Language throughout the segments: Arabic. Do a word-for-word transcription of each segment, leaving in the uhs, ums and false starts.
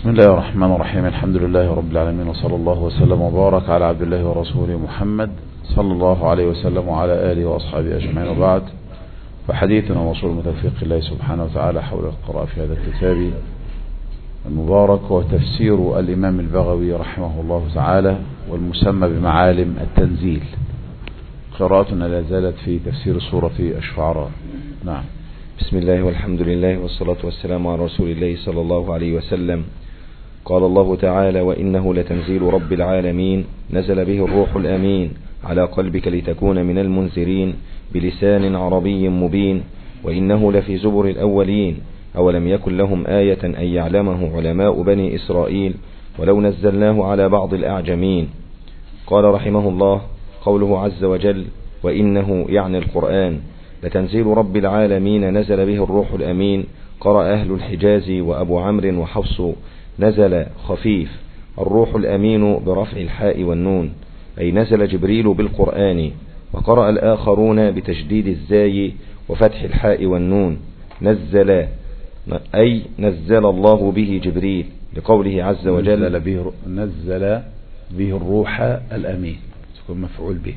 بسم الله الرحمن الرحيم. الحمد لله رب العالمين، وصلى الله وسلم وبارك على عبد الله ورسوله محمد صلى الله عليه وسلم وعلى آله وأصحابه أجمعين، وبعد. فحديثنا وصول متوفيق الله سبحانه وتعالى حول القراءة في هذا الكتاب المبارك، وتفسير الإمام البغوي رحمه الله تعالى، والمسمى بمعالم التنزيل. قراءتنا لا زالت في تفسير سورة الشعراء. نعم. بسم الله والحمد لله والصلاة والسلام على رسول الله صلى الله عليه وسلم. قال الله تعالى: وإنه لتنزيل رب العالمين، نزل به الروح الأمين على قلبك لتكون من المنذرين بلسان عربي مبين، وإنه لفي زبر الأولين، أولم يكن لهم آية أن يعلمه علماء بني إسرائيل، ولو نزلناه على بعض الأعجمين. قال رحمه الله: قوله عز وجل وإنه يعني القرآن لتنزيل رب العالمين، نزل به الروح الأمين. قرأ أهل الحجاز وأبو عمرو وحفص نزل خفيف، الروح الأمين برفع الحاء والنون، أي نزل جبريل بالقرآن. وقرأ الآخرون بتشديد الزاي وفتح الحاء والنون، نزل، أي نزل الله به جبريل، لقوله عز وجل نزل به, نزل به الروح الأمين، تكون مفعول به.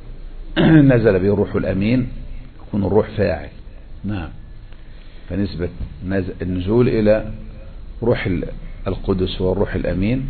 نزل به الروح الأمين يكون الروح فاعل. نعم. فنسبة النزول إلى روح القدس والروح الأمين،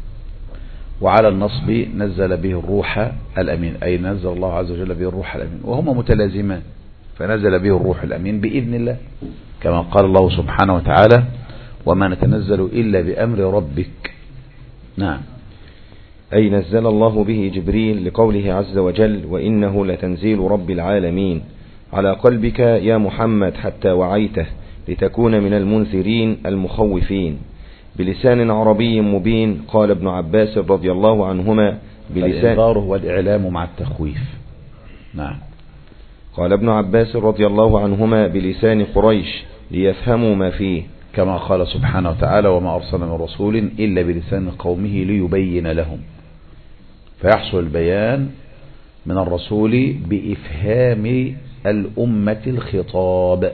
وعلى النصب نزل به الروح الأمين، أي نزل الله عز وجل به الروح الأمين، وهما متلازمان. فنزل به الروح الأمين بإذن الله، كما قال الله سبحانه وتعالى: وما نتنزل إلا بأمر ربك. نعم. أي نزل الله به جبريل، لقوله عز وجل: وإنه لتنزيل رب العالمين على قلبك يا محمد حتى وعيته لتكون من المنذرين المخوفين بلسان عربي مبين. قال ابن عباس رضي الله عنهما: بلسان الإنذار والإعلام مع التخويف. نعم. قال ابن عباس رضي الله عنهما: بلسان قريش ليفهموا ما فيه، كما قال سبحانه وتعالى: وما أرسلنا من رسول إلا بلسان قومه ليبين لهم. فيحصل البيان من الرسول بإفهام الأمة الخطاب،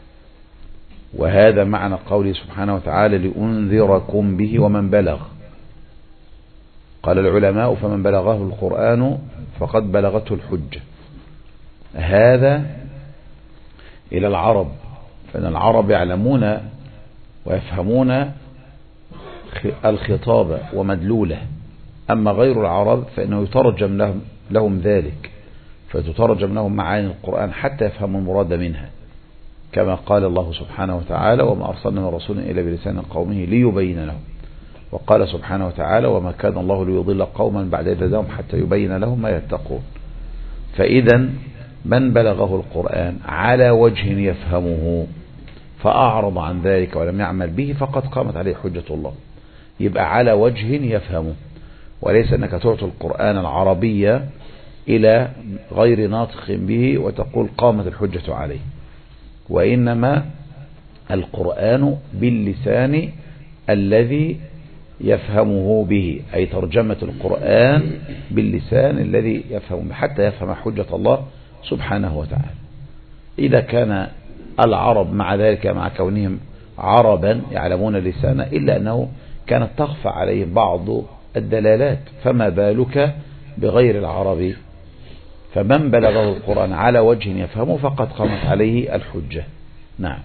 وهذا معنى قوله سبحانه وتعالى: لأنذركم به ومن بلغ. قال العلماء: فمن بلغه القرآن فقد بلغته الحجة. هذا إلى العرب، فإن العرب يعلمون ويفهمون الخطاب ومدلوله، أما غير العرب فإنه يترجم لهم, لهم ذلك، فتترجم لهم معاني القرآن حتى يفهموا المراد منها، كما قال الله سبحانه وتعالى: وما أرسلنا من رسول إلا بلسان قومه ليبين لهم. وقال سبحانه وتعالى: وما كان الله ليضل قوما بعد إذ هداهم حتى يبين لهم ما يتقون. فإذا من بلغه القرآن على وجه يفهمه فأعرض عن ذلك ولم يعمل به فقد قامت عليه حجة الله. يبقى على وجه يفهمه، وليس أنك تعطي القرآن العربية إلى غير ناطق به وتقول قامت الحجة عليه، وإنما القرآن باللسان الذي يفهمه به، أي ترجمة القرآن باللسان الذي يفهمه حتى يفهم حجة الله سبحانه وتعالى. إذا كان العرب مع ذلك، مع كونهم عربا يعلمون اللسان، إلا أنه كانت تخفى عليهم بعض الدلالات، فما بالك بغير العربي؟ فمن بلغه القرآن على وجه يفهمه فقد قامت عليه الحجة. نعم.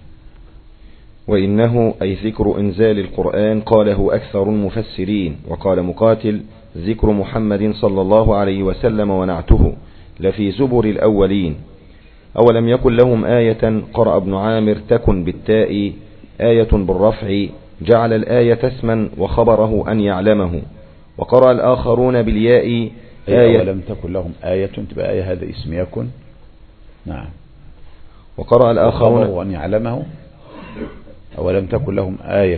وإنه أي ذكر إنزال القرآن قاله أكثر المفسرين. وقال مقاتل: ذكر محمد صلى الله عليه وسلم ونعته لفي زبر الأولين. أولم يكن لهم آية. قرأ ابن عامر: تكن بالتاء، آية بالرفع، جعل الآية اسما وخبره أن يعلمه. وقرأ الآخرون بالياء: آية ولم تكن لهم آية، تبقى آية هذا اسم يكن. نعم. وقرأ الآخرون أن يعلمه، ولم تكن لهم آية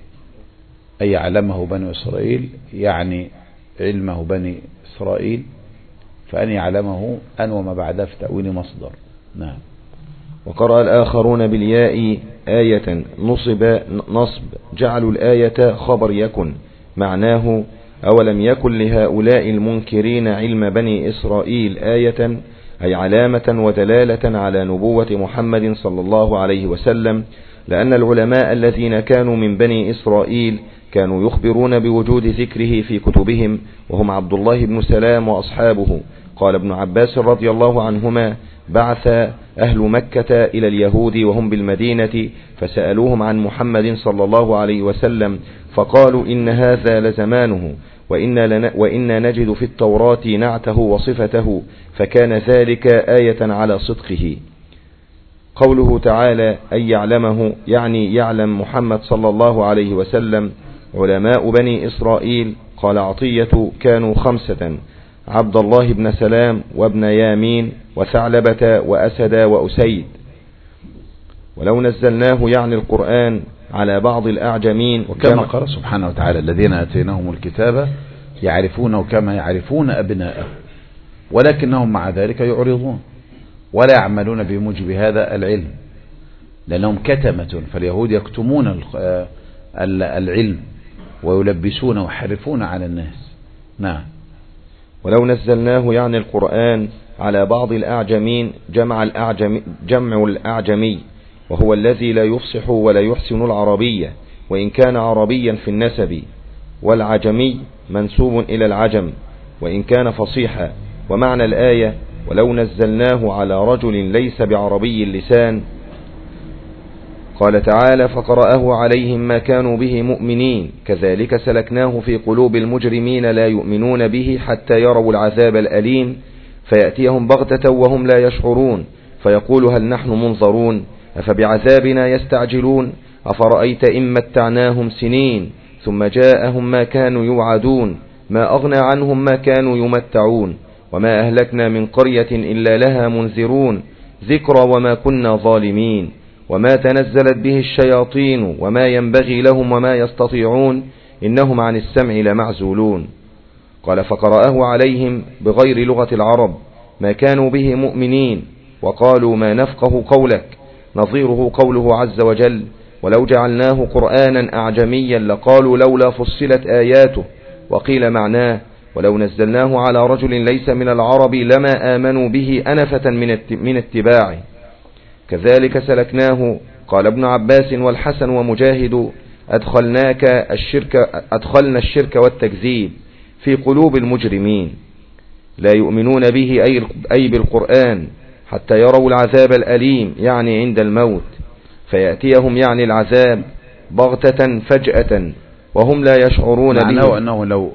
أي يعلمه بني إسرائيل، يعني علمه بني إسرائيل، فأن يعلمه أن وما بعدها في تأويل مصدر. نعم. وقرأ الآخرون بالياء آية نصب نصب، جعلوا الآية خبر يكن، معناه أولم يكن لهؤلاء المنكرين علم بني إسرائيل آية، أي علامة ودلالة على نبوة محمد صلى الله عليه وسلم، لأن العلماء الذين كانوا من بني إسرائيل كانوا يخبرون بوجود ذكره في كتبهم، وهم عبد الله بن سلام وأصحابه. قال ابن عباس رضي الله عنهما: بعث أهل مكة إلى اليهود وهم بالمدينة فسألوهم عن محمد صلى الله عليه وسلم، فقالوا: إن هذا لزمانه، وإنا, وإنا نجد في التوراة نعته وصفته، فكان ذلك آية على صدقه. قوله تعالى: أي يعلمه، يعني يعلم محمد صلى الله عليه وسلم. علماء بني إسرائيل، قال عطية، كانوا خمسة: عبد الله بن سلام وابن يامين وثعلبة وأسد وأسيد. ولو نزلناه، يعني القرآن، على بعض الأعجمين، وكما قال سبحانه وتعالى: الذين أتيناهم الكتاب يعرفونه كما يعرفون أبناءهم ولكنهم مع ذلك يعرضون ولا يعملون بموجب هذا العلم، لأنهم كتمة. فاليهود يكتمون العلم ويلبسون ويحرفون على الناس. نعم. ولو نزلناه، يعني القرآن، على بعض الأعجمين، جمع الأعجم جمع الأعجمي، وهو الذي لا يفصح ولا يحسن العربية، وإن كان عربيا في النسب، والعجمي منسوب إلى العجم وإن كان فصيحا. ومعنى الآية: ولو نزلناه على رجل ليس بعربي اللسان. قال تعالى: فقرأه عليهم ما كانوا به مؤمنين، كذلك سلكناه في قلوب المجرمين لا يؤمنون به حتى يروا العذاب الأليم، فيأتيهم بغتة وهم لا يشعرون، فيقول: هل نحن منظرون؟ أفبعذابنا يستعجلون؟ أفرأيت إن متعناهم سنين ثم جاءهم ما كانوا يوعدون، ما أغنى عنهم ما كانوا يمتعون، وما أهلكنا من قرية إلا لها منذرون، ذكرى وما كنا ظالمين، وما تنزلت به الشياطين وما ينبغي لهم وما يستطيعون، إنهم عن السمع لمعزولون. قال: فقرأه عليهم بغير لغة العرب، ما كانوا به مؤمنين، وقالوا: ما نفقه قولك. نظيره قوله عز وجل: ولو جعلناه قرآنا أعجميا لقالوا لولا فصلت آياته. وقيل معناه: ولو نزلناه على رجل ليس من العرب لما آمنوا به أنفة من اتباعه. كذلك سلكناه. قال ابن عباس والحسن ومجاهد: أدخلناك الشرك أدخلنا الشرك والتكذيب في قلوب المجرمين، لا يؤمنون به أي بالقرآن حتى يروا العذاب الأليم، يعني عند الموت، فيأتيهم، يعني العذاب، بغتة فجأة وهم لا يشعرون به. معناه أنه لو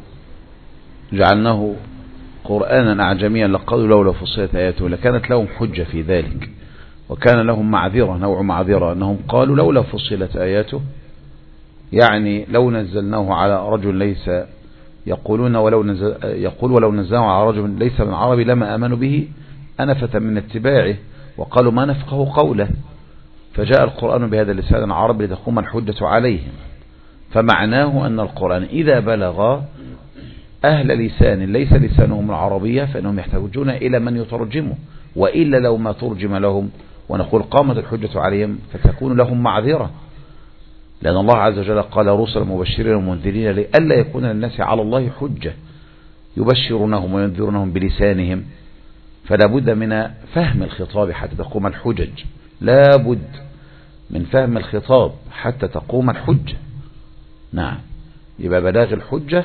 جعلناه قرآنا أعجميا لقالوا لولا فصلت آياته، لكانت لهم حجة في ذلك، وكان لهم معذرة، نوع معذرة، أنهم قالوا لولا فصلت آياته، يعني لو نزلناه على رجل ليس يقولون ولو نزل يقول ولو نزلناه على رجل ليس من عربي لما آمنوا به أنفة من اتباعه، وقالوا ما نفقه قوله، فجاء القرآن بهذا اللسان العربي لتقوم الحجة عليهم. فمعناه أن القرآن إذا بلغ أهل لسان ليس لسانهم العربية فإنهم يحتاجون إلى من يترجمه، وإلا لو ما ترجم لهم ونقول قامت الحجة عليهم فتكون لهم معذرة، لأن الله عز وجل قال: رسلا مبشرين ومنذرين لئلا يكون للناس على الله حجة، يبشرونهم وينذرونهم بلسانهم. فلا بد من فهم الخطاب حتى تقوم الحجج، لا بد من فهم الخطاب حتى تقوم الحجة. نعم، يبقى بلاغ الحجة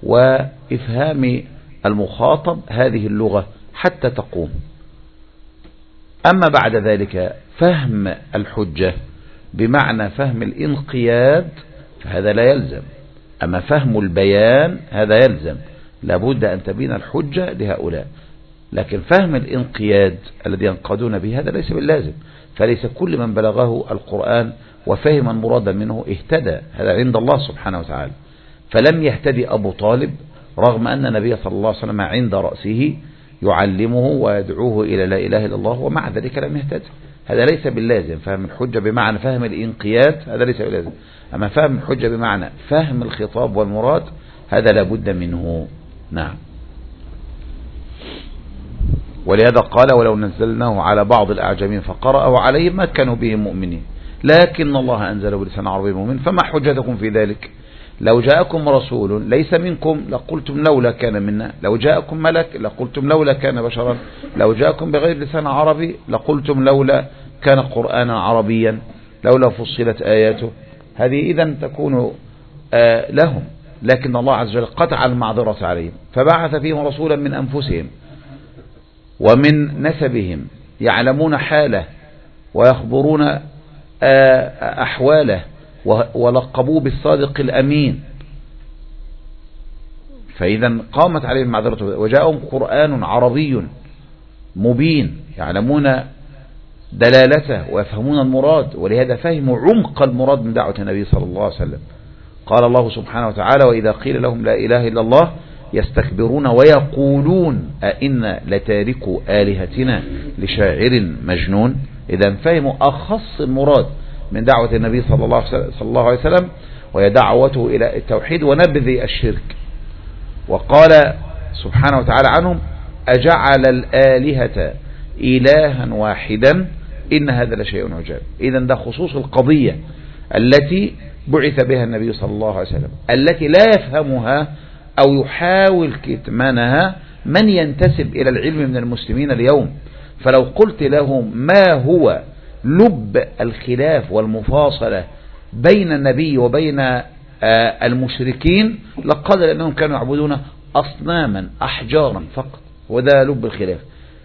وإفهام المخاطب هذه اللغة حتى تقوم. أما بعد ذلك فهم الحجة بمعنى فهم الانقياد فهذا لا يلزم، أما فهم البيان هذا يلزم، لابد أن تبين الحجة لهؤلاء. لكن فهم الانقياد الذي ينقادون به هذا ليس باللازم، فليس كل من بلغه القرآن وفهم المراد منه اهتدى، هذا عند الله سبحانه وتعالى. فلم يهتدي أبو طالب رغم أن النبي صلى الله عليه وسلم عند رأسه يعلمه ويدعوه إلى لا إله إلا الله، ومع ذلك لم يهتدي، هذا ليس باللازم. فهم الحجة بمعنى فهم الانقياد هذا ليس باللازم، أما فهم الحجة بمعنى فهم الخطاب والمراد هذا لابد منه. نعم. ولهذا قال: ولو نزلناه على بعض الأعجمين فقرأه عليهم ما كانوا به مؤمنين لكن الله أنزله بلسان عربي مؤمن فما حجتكم في ذلك؟ لو جاءكم رسول ليس منكم لقلتم لولا كان منا، لو جاءكم ملك لقلتم لولا كان بشرا، لو جاءكم بغير لسان عربي لقلتم لولا كان قرآنا عربيا، لولا فصلت آياته. هذه إذن تكون آه لهم، لكن الله عز وجل قطع المعذرة عليهم فبعث فيهم رسولا من أنفسهم ومن نسبهم يعلمون حاله ويخبرون أحواله ولقبوه بالصادق الأمين. فإذا قامت عليهم المعذرة وجاءهم قرآن عربي مبين يعلمون دلالته ويفهمون المراد، ولهذا فهموا عمق المراد من دعوة النبي صلى الله عليه وسلم. قال الله سبحانه وتعالى: وإذا قيل لهم لا إله إلا الله يستكبرون ويقولون أئنا لتاركوا آلهتنا لشاعر مجنون. إذا فهموا أخص المراد من دعوة النبي صلى الله عليه وسلم وهي دعوته إلى التوحيد ونبذ الشرك. وقال سبحانه وتعالى عنهم: أجعل الآلهة إلها واحدا إن هذا لشيء عجاب. إذا ده خصوص القضية التي بعث بها النبي صلى الله عليه وسلم، التي لا يفهمها أو يحاول كتمانها من ينتسب إلى العلم من المسلمين اليوم. فلو قلت لهم ما هو لب الخلاف والمفاصلة بين النبي وبين المشركين لقال لأنهم كانوا يعبدون أصناما أحجارا فقط، وده لب الخلاف.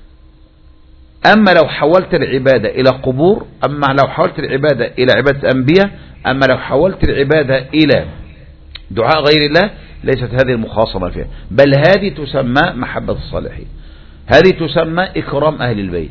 أما لو حولت العبادة إلى قبور، أما لو حولت العبادة إلى عبادة أنبياء، أما لو حولت العبادة إلى دعاء غير الله، ليست هذه المخاصمة فيها، بل هذه تسمى محبة الصالحين، هذه تسمى إكرام أهل البيت.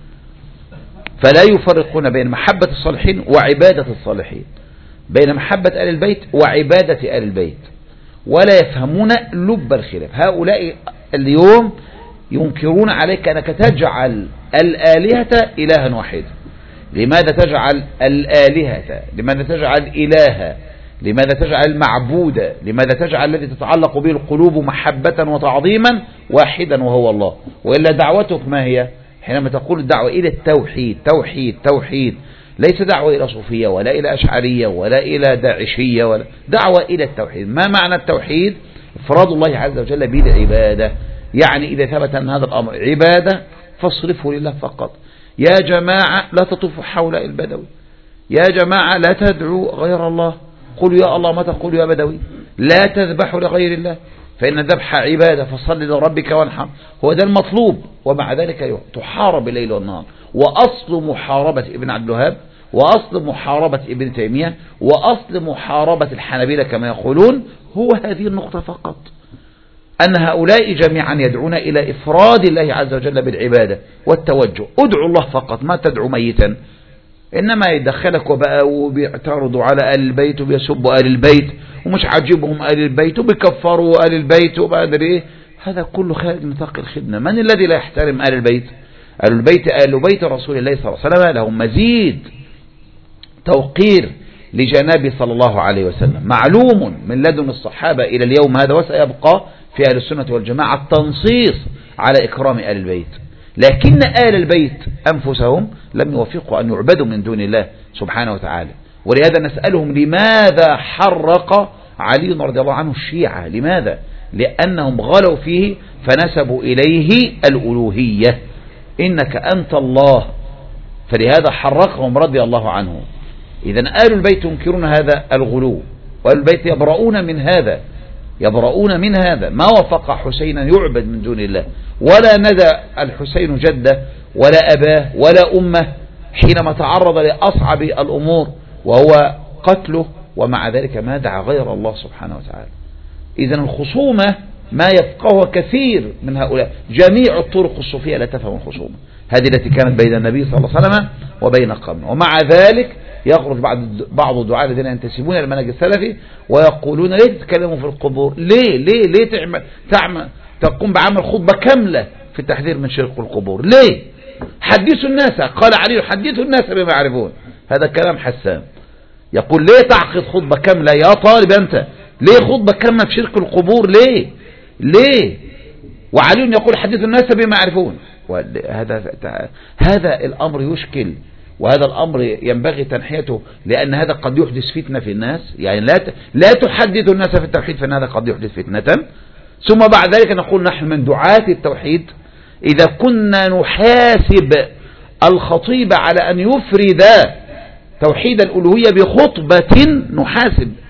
فلا يفرقون بين محبة الصالحين وعبادة الصالحين، بين محبة أهل البيت وعبادة أهل البيت، ولا يفهمون لب الخلاف. هؤلاء اليوم ينكرون عليك أنك تجعل الآلهة إلها واحدا. لماذا تجعل الآلهة؟ لماذا تجعل إلها؟ لماذا تجعل المعبودة؟ لماذا تجعل الذي تتعلق به القلوب محبة وتعظيما واحدا وهو الله؟ وإلا دعوتك ما هي؟ حينما تقول الدعوة إلى التوحيد، توحيد توحيد، ليس دعوة إلى صوفية ولا إلى أشعرية ولا إلى داعشية، ولا دعوة إلى التوحيد. ما معنى التوحيد؟ إفراد الله عز وجل بالعبادة. يعني إذا ثبت أن هذا الأمر عبادة فاصرفه لله فقط. يا جماعة لا تطوفوا حول البدوي، يا جماعة لا تدعوا غير الله، قولوا يا الله ما تقولوا يا بدوي، لا تذبحوا لغير الله فإن الذبح عبادة فصل لربك وانحر. هو ده المطلوب. ومع ذلك تحارب الليل والنهار. وأصل محاربة ابن عبد الوهاب، وأصل محاربة ابن تيمية، وأصل محاربة الحنابلة كما يقولون هو هذه النقطة فقط، أن هؤلاء جميعا يدعون إلى إفراد الله عز وجل بالعبادة والتوجه. ادعوا الله فقط، ما تدعو ميتا. إنما يدخلك وبقى وبيعترضوا على آل البيت وبيسبوا آل البيت ومش عاجبهم آل البيت وبيكفروا آل البيت وبقدر إيه. هذا كله خارج نطاق الخدمة. من الذي لا يحترم آل البيت؟ آل البيت آل بيت رسول الله صلى الله عليه وسلم لهم مزيد توقير لجنابه صلى الله عليه وسلم. معلوم من لدن الصحابة إلى اليوم هذا، وسيبقى في أهل السنة والجماعة التنصيص على إكرام آل البيت. لكن آل البيت أنفسهم لم يوافقوا أن يعبدوا من دون الله سبحانه وتعالى. ولهذا نسألهم لماذا حرق علي رضي الله عنه الشيعة؟ لماذا؟ لأنهم غلوا فيه فنسبوا إليه الألوهية، إنك أنت الله، فلهذا حرقهم رضي الله عنه. إذا آل البيت ينكرون هذا الغلو، وآل البيت يبرؤون من هذا، يبرؤون من هذا. ما وافق حسينا يعبد من دون الله، ولا ندى الحسين جده ولا أباه ولا أمه حينما تعرض لأصعب الأمور وهو قتله، ومع ذلك ما دعا غير الله سبحانه وتعالى. إذن الخصومة ما يفقهها كثير من هؤلاء. جميع الطرق الصوفية لا تفهم الخصومة هذه التي كانت بين النبي صلى الله عليه وسلم وبين قومه. ومع بعد يخرج بعض الدعاة الذين ينتسبون إلى المنهج السلفي ويقولون ليه تتكلموا في القبور؟ ليه ليه ليه تعمل تعمل تقوم بعمل خطبة كاملة في التحذير من شرك القبور؟ ليه؟ حدثوا الناس، قال علي حدثوا الناس بما يعرفون. هذا كلام حسان. يقول ليه تعقد خطبة كاملة يا طالب أنت؟ ليه خطبة كاملة في شرك القبور؟ ليه ليه؟ وعلي يقول حدثوا الناس بما يعرفون. هذا هذا الأمر يشكل، وهذا الأمر ينبغي تنحيته، لأن هذا قد يحدث فتنة في الناس. يعني لا لا تحدث الناس في التوحيد، فإن هذا قد يحدث فتنة. ثم بعد ذلك نقول نحن من دعاة التوحيد إذا كنا نحاسب الخطيب على أن يفرد توحيد الألوهية بخطبة، نحاسب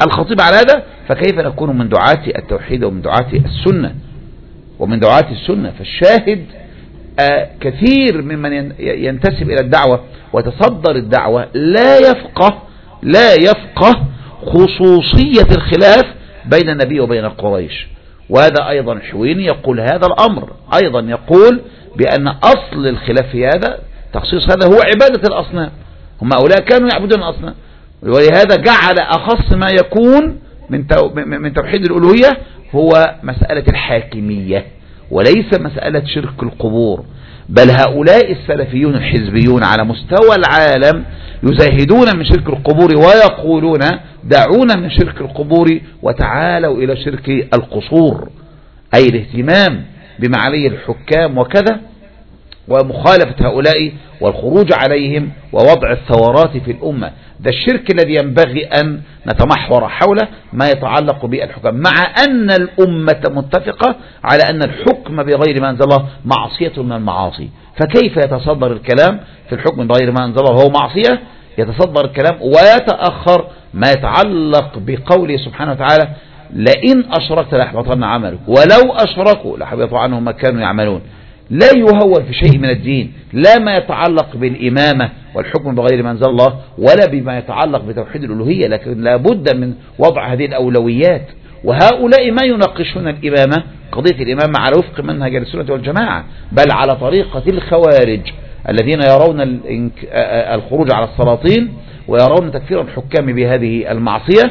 الخطيب على هذا، فكيف نكون من دعاة التوحيد ومن دعاة السنة ومن دعاة السنة؟ فالشاهد آه كثير ممن ينتسب إلى الدعوة وتصدر الدعوة لا يفقه لا يفقه خصوصية الخلاف بين النبي وبين قريش. وهذا أيضا حويني يقول هذا الأمر، أيضا يقول بأن أصل الخلاف في هذا تخصيص هذا هو عبادة الأصنام. هم أولاء كانوا يعبدون الأصنام، ولهذا جعل أخص ما يكون من من توحيد الألوهية هو مسألة الحاكمية وليس مسألة شرك القبور. بل هؤلاء السلفيون الحزبيون على مستوى العالم يزاهدون من شرك القبور ويقولون دعونا من شرك القبور وتعالوا إلى شرك القصور، أي الاهتمام بمعالي الحكام وكذا ومخالفة هؤلاء والخروج عليهم ووضع الثورات في الأمة. ده الشرك الذي ينبغي أن نتمحور حوله ما يتعلق بالحكام، مع أن الأمة متفقة على أن الحكم بغير ما أنزل الله معصية من المعاصي. فكيف يتصدر الكلام في الحكم بغير ما أنزل الله وهو معصية؟ يتصدر الكلام ويتأخر ما يتعلق بقوله سبحانه وتعالى لئن أشركت ليحبطن عملك ولو أشركوا لحبط عنهم ما كانوا يعملون. لا يهول في شيء من الدين، لا ما يتعلق بالإمامة والحكم بغير ما أنزل الله ولا بما يتعلق بتوحيد الألوهية، لكن لا بد من وضع هذه الأولويات. وهؤلاء ما يناقشون الإمامة قضية الإمامة على وفق منهج السنة والجماعة، بل على طريقة الخوارج الذين يرون الخروج على السلاطين ويرون تكفير الحكام بهذه المعصية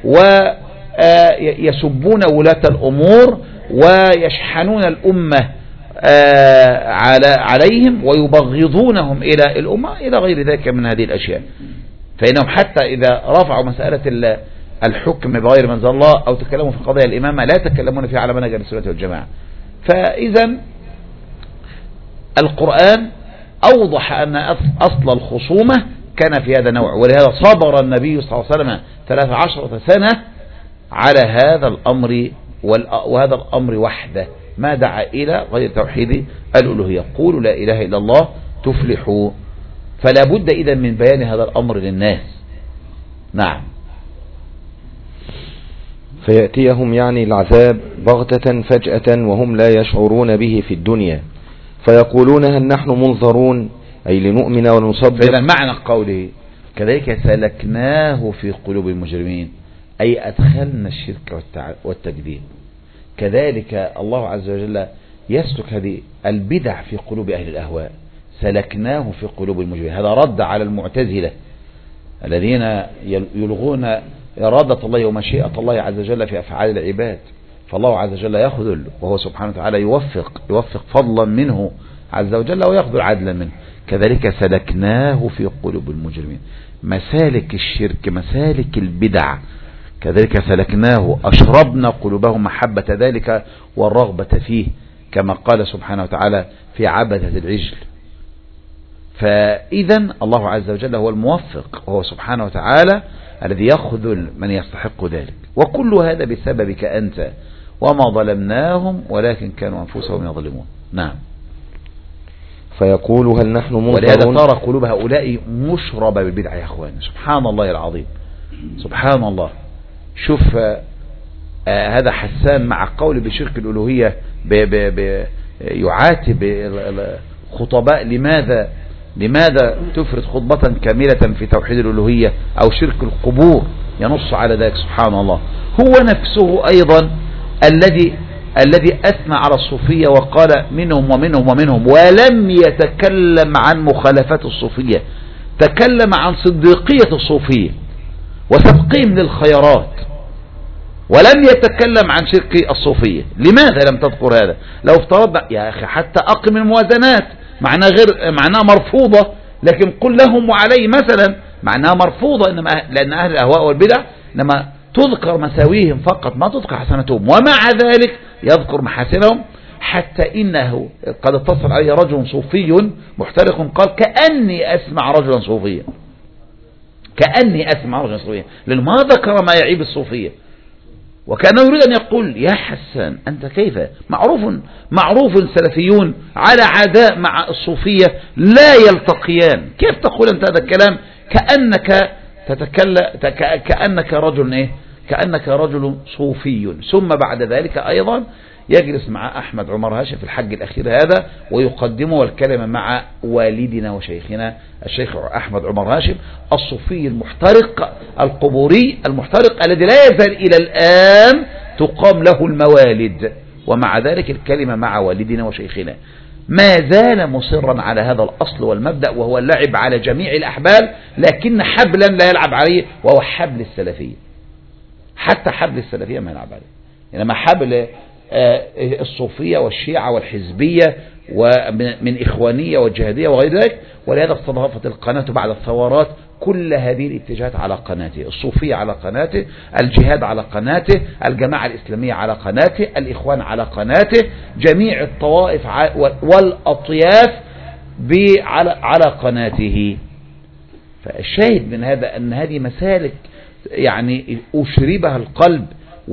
ويسبون ولاة الأمور ويشحنون الأمة على عليهم ويبغضونهم إلى الأمة إلى غير ذلك من هذه الأشياء. فإنهم حتى إذا رفعوا مسألة الحكم بغير ما أنزل الله أو تكلموا في قضايا الإمامة لا يتكلمون فيها على منهج السنة والجماعة. فإذا القرآن أوضح أن أصل الخصومة كان في هذا النوع، ولهذا صبر النبي صلى الله عليه وسلم ثلاث عشرة سنة على هذا الأمر، وهذا الأمر وحده ما دعا إلى غير توحيد الألوهية. قولوا لا إله إلا الله تفلحوا. فلا بد إذن من بيان هذا الأمر للناس. نعم. فيأتيهم يعني العذاب بغتة فجأة وهم لا يشعرون به في الدنيا فيقولون هل نحن منظرون أي لنؤمن ونصدق. فإذا معنى قوله كذلك سلكناه في قلوب المجرمين أي أدخلنا الشرك والتكذيب. كذلك الله عز وجل يسلك هذه البدع في قلوب أهل الأهواء، سلكناه في قلوب المجرمين. هذا رد على المعتزلة الذين يلغون إرادة الله ومشيئة الله عز وجل في أفعال العباد. فالله عز وجل يخذل وهو سبحانه وتعالى يوفق يوفق فضلا منه عز وجل ويخذل عدلا منه. كذلك سلكناه في قلوب المجرمين، مسالك الشرك مسالك البدع كذلك سلكناه أشربنا قلوبهم محبة ذلك والرغبة فيه كما قال سبحانه وتعالى في عبدة العجل. فإذا الله عز وجل هو الموفق وهو سبحانه وتعالى الذي يخذل من يستحق ذلك، وكل هذا بسببك أنت وما ظلمناهم ولكن كانوا أنفسهم يظلمون. نعم. فيقول هل نحن منظرون. ولهذا ترى قلوب هؤلاء مشربة بالبدع يا أخواني. سبحان الله العظيم، سبحان الله. شوف آه هذا حسان مع قول بشرك الألوهية ب ب ب يعاتب الخطباء لماذا لماذا تفرد خطبة كاملة في توحيد الألوهية أو شرك القبور، ينص على ذلك. سبحان الله. هو نفسه أيضا الذي الذي أثنى على الصوفية وقال منهم ومنهم ومنهم، ولم يتكلم عن مخالفات الصوفية، تكلم عن صديقية الصوفية وسبقهم للخيرات، ولم يتكلم عن شرك الصوفية. لماذا لم تذكر هذا؟ لو افترضنا يا أخي حتى أقم الموازنات معناها غير معناها مرفوضة، لكن قل لهم وعليه مثلا معناها مرفوضة، إنما لأن أهل الأهواء والبدع إنما تذكر مساويهم فقط ما تذكر حسناتهم، ومع ذلك يذكر محاسنهم. حتى إنه قد اتصل عليه رجل صوفي محترق قال كأني أسمع رجلا صوفيا، كأني أسمع رجلا صوفيا، لأنه ما ذكر ما يعيب الصوفية، وكأنه يريد أن يقول يا حسان أنت كيف معروف معروف السلفيون على عداء مع الصوفية لا يلتقيان، كيف تقول أنت هذا الكلام كأنك تتكلم كأنك رجل إيه كأنك رجل صوفي. ثم بعد ذلك أيضا يجلس مع أحمد عمر هاشم في الحج الأخير هذا ويقدمه والكلمة مع والدنا وشيخنا الشيخ أحمد عمر هاشم الصوفي المحترق القبوري المحترق الذي لا يزال إلى الآن تقام له الموالد، ومع ذلك الكلمة مع والدنا وشيخنا. ما زال مصرا على هذا الأصل والمبدأ، وهو اللعب على جميع الأحبال، لكن حبلا لا يلعب عليه، وهو حبل السلفية. حتى حبل السلفية ما يلعب عليه، إنما حبل الصوفية والشيعة والحزبية ومن إخوانية والجهادية وغير ذلك. ولهذا استضافت القناة بعد الثورات كل هذه الاتجاهات على قناته، الصوفية على قناته، الجهاد على قناته، الجماعة الإسلامية على قناته، الإخوان على قناته، جميع الطوائف والأطياف على قناته. فالشاهد من هذا أن هذه مسالك يعني أشربها القلب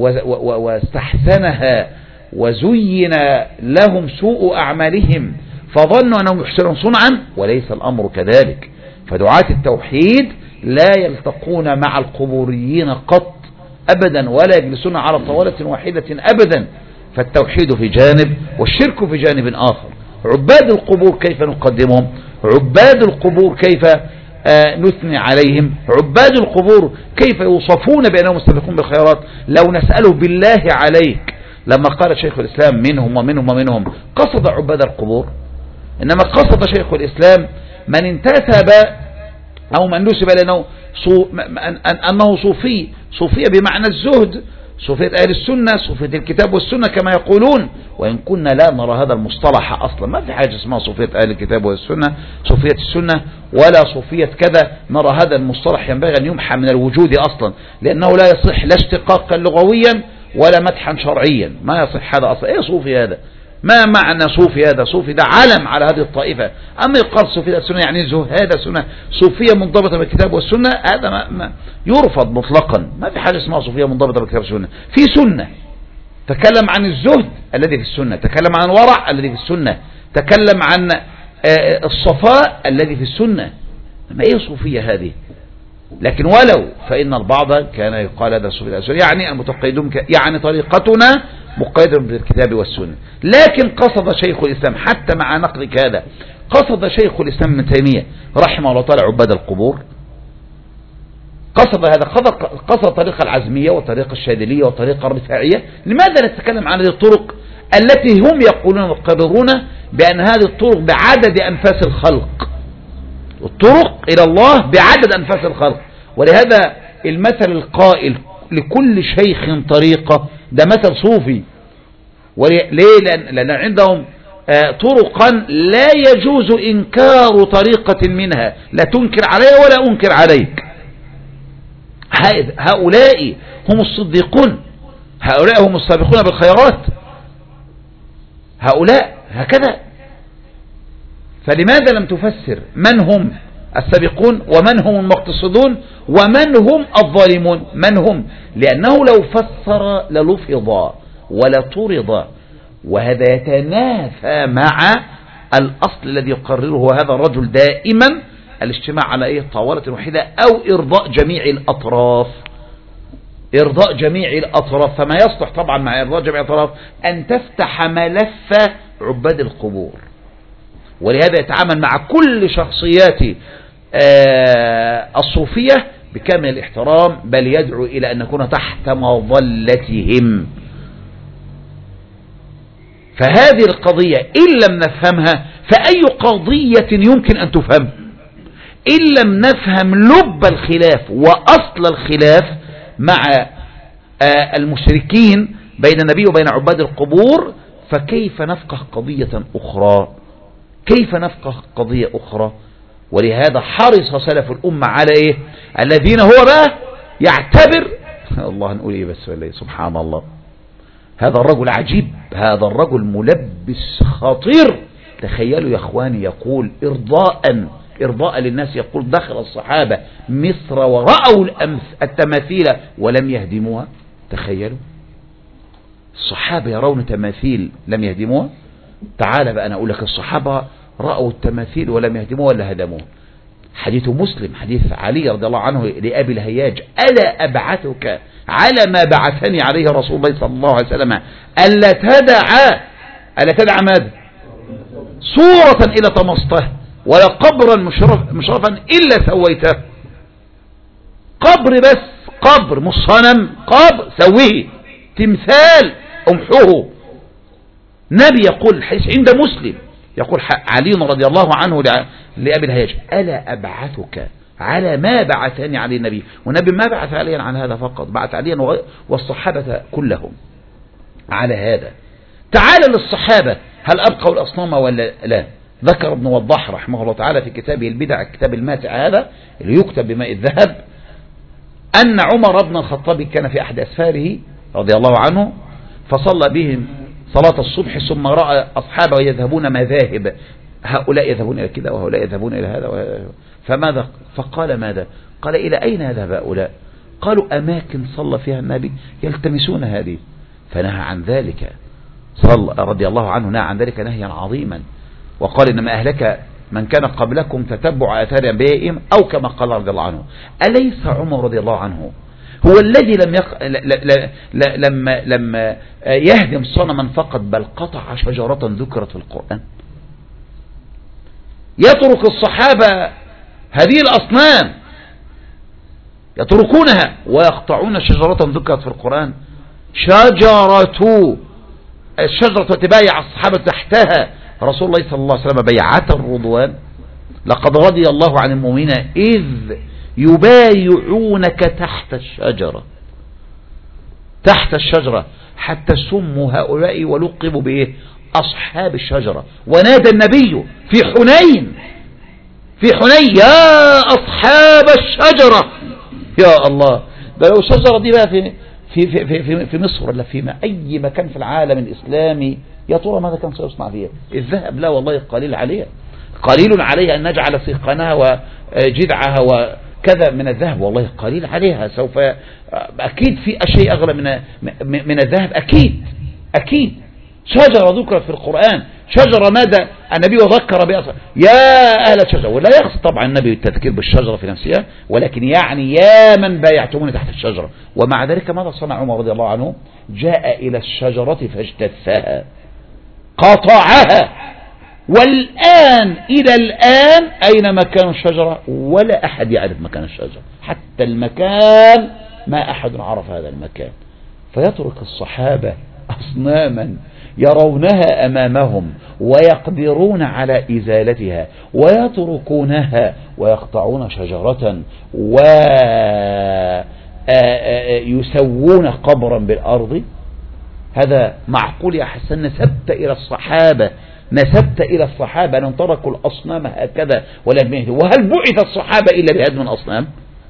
واستحسنها وزين لهم سوء أعمالهم فظنوا أنهم يحسنون صنعا، وليس الأمر كذلك. فدعاة التوحيد لا يلتقون مع القبوريين قط أبدا، ولا يجلسون على طاولة واحدة أبدا. فالتوحيد في جانب والشرك في جانب آخر. عباد القبور كيف نقدمهم؟ عباد القبور كيف آه نثني عليهم؟ عباد القبور كيف يوصفون بأنهم مستبقون بالخيرات؟ لو نسأله بالله عليك لما قال شيخ الإسلام منهم ومنهم ومنهم قصد عباد القبور، إنما قصد شيخ الإسلام من انتسب أو من نسب لأنه صو أنه صوفي، صوفية بمعنى الزهد، صوفية أهل السنة، صوفية الكتاب والسنة كما يقولون، وإن كنا لا نرى هذا المصطلح أصلا. ما في حاجة اسمها صوفية أهل الكتاب والسنة، صوفية السنة ولا صوفية كذا. نرى هذا المصطلح ينبغي أن يمحى من الوجود أصلا، لأنه لا يصح لا اشتقاقا لغويا ولا مدحا شرعيا. ما يصح هذا أصلا. إيه صوفي هذا؟ ما معنى صوفي هذا؟ صوفي ده علم على هذه الطائفة. أما يقال صوفية السنة يعني زهادة سنة، صوفية منضبطة بالكتاب والسنة، هذا ما ما يرفض مطلقا. ما في حاجة اسمها صوفية منضبطة بالكتاب والسنة. في سنة تكلم عن الزهد الذي في السنة، تكلم عن الورع الذي في السنة، تكلم عن الصفاء الذي في السنة. ما ايه صوفية هذه؟ لكن ولو فإن البعض كان يقال هذا صوفية السنة يعني المتقيدون، يعني طريقتنا مقيدة بالكتاب والسنة. لكن قصد شيخ الإسلام حتى مع نقلك هذا، قصد شيخ الإسلام ابن تيمية رحمه الله تعالى عباد القبور، قصد هذا، قصد طريقة العزمية وطريقة الشاذلية وطريقة الرفاعية. لماذا نتكلم عن هذه الطرق التي هم يقولون ويقررون بأن هذه الطرق بعدد أنفاس الخلق؟ الطرق إلى الله بعدد أنفاس الخلق. ولهذا المثل القائل لكل شيخ طريقة ده مثل صوفي. ليه؟ لأن, لأن عندهم طرقا لا يجوز إنكار طريقة منها، لا تنكر علي ولا أنكر عليك. هؤلاء هم الصديقون، هؤلاء هم السابقون بالخيرات، هؤلاء هكذا. فلماذا لم تفسر من هم السابقون ومن هم المقتصدون ومن هم الظالمون؟ من هم؟ لأنه لو فسر للفظ ولا طرد، وهذا يتنافى مع الأصل الذي يقرره هذا الرجل دائما، الاجتماع على ايه؟ طاولة واحدة أو إرضاء جميع الأطراف، إرضاء جميع الأطراف. فما يصلح طبعا مع إرضاء جميع الأطراف أن تفتح ملف عباد القبور، ولهذا يتعامل مع كل شخصيات الصوفية بكامل الاحترام، بل يدعو إلى أن نكون تحت مظلتهم. فهذه القضية إن لم نفهمها فأي قضية يمكن أن تفهم؟ إن لم نفهم لب الخلاف وأصل الخلاف مع المشركين بين النبي وبين عباد القبور، فكيف نفقه قضية أخرى؟ كيف نفقه قضية أخرى؟ ولهذا حرص سلف الأمة على إيه؟ الذين هو بقى يعتبر الله نقول إيه بس ولا إيه؟ سبحان الله، هذا الرجل عجيب، هذا الرجل ملبس خطير. تخيلوا يا أخواني، يقول إرضاء إرضاء للناس، يقول دخل الصحابة مصر ورأوا التماثيل ولم يهدموها. تخيلوا الصحابة يرون تماثيل لم يهدموها. تعال بقى أنا أقول لك، الصحابة رأوا التماثيل ولم يهدموها ولا هدموها. حديث مسلم حديث علي رضي الله عنه لأبي الهياج: ألا أبعثك على ما بعثني عليه رسول الله صلى الله عليه وسلم ألا تدع ألا تدع ماذا؟ صورة إلى طمسته ولا قبرا مشرف مشرفا إلا سويته. قبر بس، قبر مش صنم، قبر سويه، تمثال امحوه. نبي يقول الحديث عند مسلم يقول علي رضي الله عنه لأبي الهياج: ألا أبعثك على ما بعثني عليه النبي. والنبي ما بعث عليا عن هذا فقط، بعث عليا والصحابة كلهم على هذا. تعال للصحابة، هل أبقوا الأصنام ولا لا؟ ذكر ابن وضاح رحمه الله تعالى في كتابه البدع، الكتاب الماتع هذا اللي يكتب بماء الذهب، أن عمر بن الخطاب كان في أحد أسفاره رضي الله عنه فصلى بهم صلاة الصبح، ثم رأى أصحابه يذهبون مذاهب، هؤلاء يذهبون إلى كذا وهؤلاء يذهبون إلى هذا، فماذا؟ فقال ماذا؟ قال: إلى أين يذهب هؤلاء؟ قالوا: أماكن صلى فيها النبي يلتمسون هذه، فنهى عن ذلك صلى رضي الله عنه، نهى عن ذلك نهيا عظيما، وقال: إنما أهلك من كان قبلكم تتبع آثار أنبيائهم، أو كما قال رضي الله عنه. أليس عمر رضي الله عنه هو الذي لم يق... ل... ل... ل... لما لما يهدم صنما فقط، بل قطع شجرة ذكرت في القرآن؟ يترك الصحابة هذه الأصنام يتركونها ويقطعون شجرة ذكرت في القرآن. شجرة الشجرة تبايع الصحابة تحتها رسول الله صلى الله عليه وسلم بيعة الرضوان: لقد رضي الله عن المؤمنين إذ يبايعونك تحت الشجرة، تحت الشجرة، حتى سموا هؤلاء ولقبوا بإيه؟ أصحاب الشجرة. ونادى النبي في حنين، في حنين: يا أصحاب الشجرة. يا الله، ده لو الشجرة دي بقى في في في في, في مصر ولا في أي مكان في العالم الإسلامي، يا ترى ماذا كان سيصنع فيها؟ الذهب لا والله قليل عليها، قليل عليها أن نجعل سيقانها وجذعها وكذا من الذهب، والله قليل عليها. سوف أكيد في أشياء أغلى من من الذهب، أكيد أكيد. شجرة ذكرت في القرآن، شجرة ماذا النبي ذكر بها: يا أهل الشجرة. ولا يقصد طبعا النبي التذكير بالشجرة في نفسها، ولكن يعني يا من بايعتموني تحت الشجرة. ومع ذلك ماذا صنع عمر رضي الله عنه؟ جاء إلى الشجرة فاجتثها، قطعها. والآن إلى الآن أين مكان الشجرة؟ ولا أحد يعرف مكان الشجرة، حتى المكان ما أحد عرف هذا المكان. فيترك الصحابة أصناما يرونها أمامهم ويقدرون على إزالتها، ويتركونها ويقطعون شجرة ويسوون قبرا بالأرض. هذا معقول يا حسن؟ نسبت إلى الصحابة، نسبت إلى الصحابة أن تركوا الأصنام هكذا ولا يهدوا. وهل بعث الصحابة إلا بهدم الأصنام؟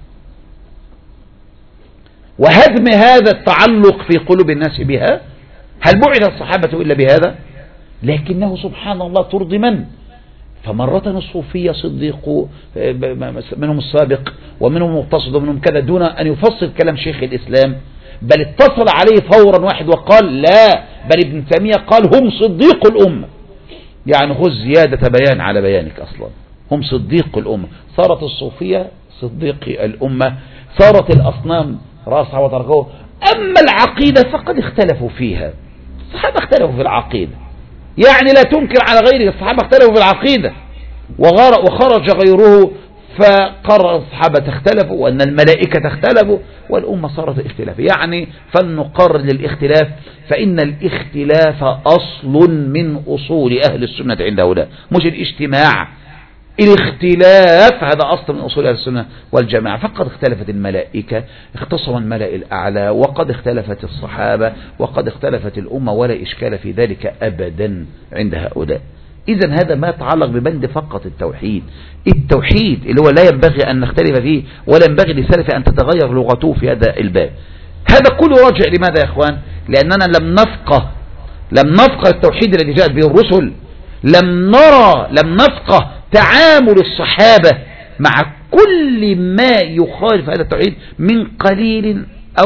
وهدم هذا التعلق في قلوب الناس بها؟ هل بعث الصحابة إلا بهذا؟ لكنه سبحان الله ترضي من؟ فمرة الصوفية صديق منهم السابق ومنهم مقتصد ومنهم كذا، دون أن يفصل كلام شيخ الإسلام، بل اتصل عليه فورا واحد وقال لا، بل ابن تيمية قال هم صديق الأمة. يعني خذ زيادة بيان على بيانك، أصلا هم صديق الأمة. صارت الصوفية صديق الأمة، صارت الأصنام راسها وتركوه. أما العقيدة فقد اختلفوا فيها، الصحابة اختلفوا في العقيدة، يعني لا تنكر على غيره، الصحابة اختلفوا في العقيدة وخرج غيره فقرر الصحابة اختلفوا وأن الملائكة اختلفوا والأمة صارت اختلاف. يعني فلنقرر للاختلاف، فإن الاختلاف أصل من أصول أهل السنة عند هؤلاء، مش الاجتماع. الاختلاف هذا أصل من أصول أهل السنة والجماعة. فقد اختلفت الملائكة، اختصم الملأ الأعلى، وقد اختلفت الصحابة، وقد اختلفت الأمة، ولا إشكال في ذلك أبدا عند هؤلاء. إذن هذا ما يتعلق ببند فقط التوحيد. التوحيد اللي هو لا ينبغي أن نختلف فيه، ولا ينبغي لسلف أن تتغير لغته في هذا الباب. هذا كله راجع لماذا يا إخوان؟ لأننا لم نفقه لم نفقه التوحيد الذي جاءت به الرسل، لم نرى لم نفقه تعامل الصحابة مع كل ما يخالف هذا التوحيد من قليل أو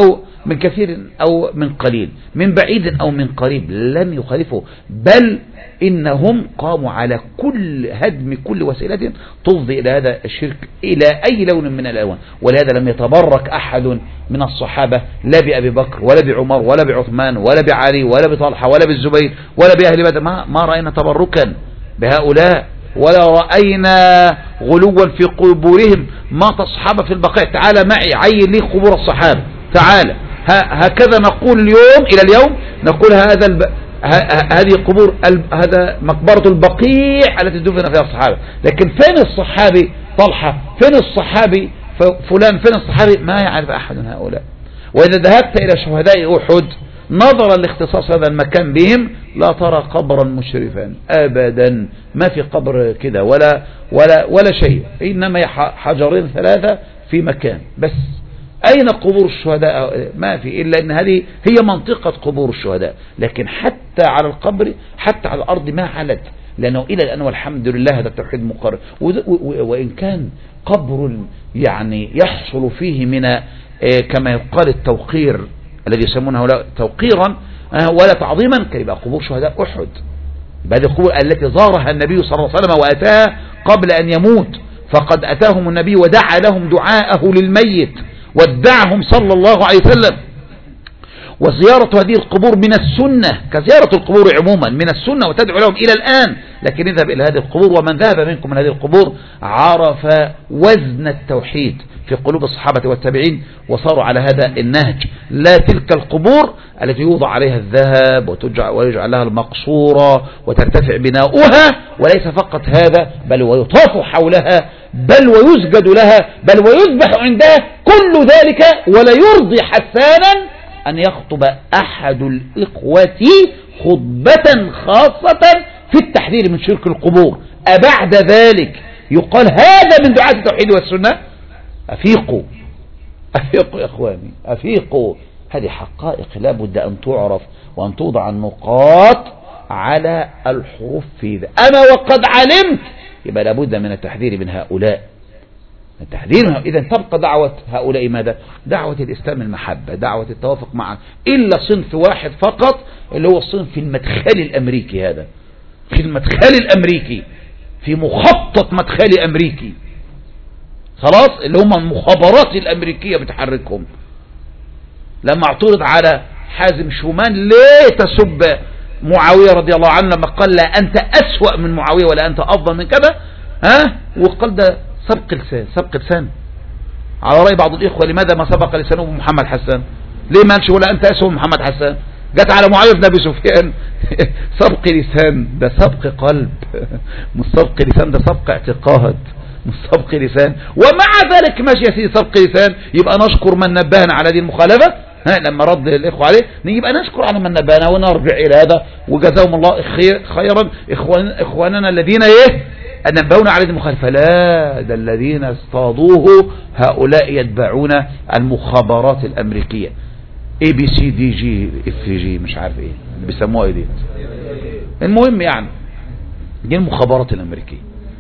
من كثير أو من قليل، من بعيد أو من قريب، لم يخالفوا، بل إنهم قاموا على كل هدم كل وسيلة تفضي إلى هذا الشرك إلى أي لون من الألوان. ولهذا لم يتبرك أحد من الصحابة لا بأبي بكر ولا بعمر ولا بعثمان ولا بعلي ولا بطلحة ولا بالزبير ولا بأهل بدر، ما, ما رأينا تبركا بهؤلاء ولا رأينا غلوا في قبورهم. مات الصحابة في البقاء، تعال معي عين لي قبور الصحابة، تعال. هكذا نقول اليوم، إلى اليوم نقول هذا الب... هذه قبور هذا مقبرة البقيع التي دفن فيها الصحابة. لكن فين الصحابي طلحة؟ فين الصحابي فلان؟ فين الصحابي؟ ما يعرف أحد من هؤلاء. وإذا ذهبت إلى شهداء أحد نظرا لاختصاص هذا المكان بهم لا ترى قبرا مشرفا أبدا، ما في قبر كده ولا ولا ولا شيء، إنما حجرين ثلاثة في مكان بس. أين قبور الشهداء؟ ما في، إلا أن هذه هي منطقة قبور الشهداء. لكن حتى على القبر، حتى على الأرض ما علت، لأنه إلى الآن والحمد لله هذا التوحيد مقرر. وإن كان قبر يعني يحصل فيه من كما يقال التوقير الذي يسمونه توقيرا ولا تعظيما، كان يبقى قبور شهداء أحد. هذه القبور التي زارها النبي صلى الله عليه وسلم وأتاها قبل أن يموت، فقد أتاهم النبي ودعا لهم دعاءه للميت ودعهم صلى الله عليه وسلم. وزيارة هذه القبور من السنة كزيارة القبور عموما من السنة، وتدعو لهم إلى الآن. لكن اذهب إلى هذه القبور، ومن ذهب منكم من هذه القبور عرف وزن التوحيد في قلوب الصحابة والتابعين، وصاروا على هذا النهج. لا تلك القبور التي يوضع عليها الذهب ويجعل لها المقصورة وترتفع بناؤها، وليس فقط هذا بل ويطاف حولها، بل ويسجد لها، بل ويذبح عندها، كل ذلك ولا يرضي حسانا أن يخطب أحد الإخوة خطبة خاصة في التحذير من شرك القبور. أبعد ذلك يقال هذا من دعاة التوحيد والسنة؟ أفيقوا أفيقوا يا إخواني، أفيقوا. هذه حقائق لا بد أن تعرف وأن توضع النقاط على الحروف في ذا. أنا وقد علمت، يبقى لابد من التحذير من هؤلاء، التحذير. إذا تبقى دعوة هؤلاء ماذا؟ دعوة الإسلام المحبة، دعوة التوافق مع إلا صنف واحد فقط، اللي هو الصنف المدخلي الأمريكي. هذا في المدخل الأمريكي، في مخطط مدخلي أمريكي، خلاص، اللي هم المخابرات الأمريكية بتحركهم. لما اعترض على حازم شومان ليه تسب معاوية رضي الله عنه لما قال لا أنت أسوأ من معاوية ولا أنت أفضل من كذا، ها، وقال ده سبق لسان، سبق لسان. على رأي بعض الإخوة لماذا ما سبق لسانه محمد حسان؟ ليه ما قالش ولا أنت أسوأ من محمد حسان؟ جت على معاوية بن أبي سفيان سبق لسان، ده سبق قلب، مش سبق لسان، ده سبق اعتقاد، مش سبق لسان. ومع ذلك ماشي يا سيدي سبق لسان، يبقى نشكر من نبهنا على هذه المخالفة. ها، لما رد الإخوة عليه يبقى نشكر على من نبهنا ونرجع إلى هذا، وجزاهم الله خير خيرا إخوان إخواننا الذين إيه نبهونا على هذه المخالفة. لا، ده الذين اصطادوه هؤلاء يتبعون المخابرات الأمريكية، اي بي سي دي جي اف جي مش عارف ايه اللي بيسموها ايه دي. المهم يعني دي المخابرات الأمريكية،